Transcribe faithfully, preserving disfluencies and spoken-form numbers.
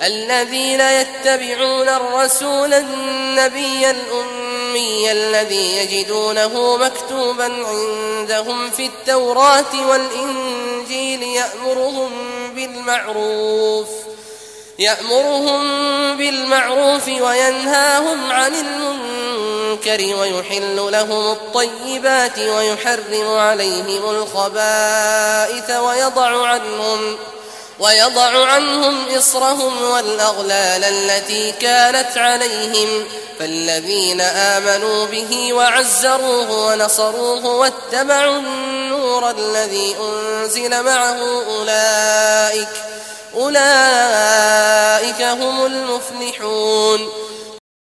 الذين يتبعون الرسول النبي الأمي الذي يجدونه مكتوبا عندهم في التوراة والإنجيل يأمرهم بالمعروف يأمرهم بالمعروف وينهاهم عن المنكر ويحل لهم الطيبات ويحرم عليهم الخبائث ويضع عنهم ويضع عنهم إصرهم والأغلال التي كانت عليهم فالذين آمنوا به وعزروه ونصروه واتبعوا النور الذي أنزل معه أولئك أولئك هم المفلحون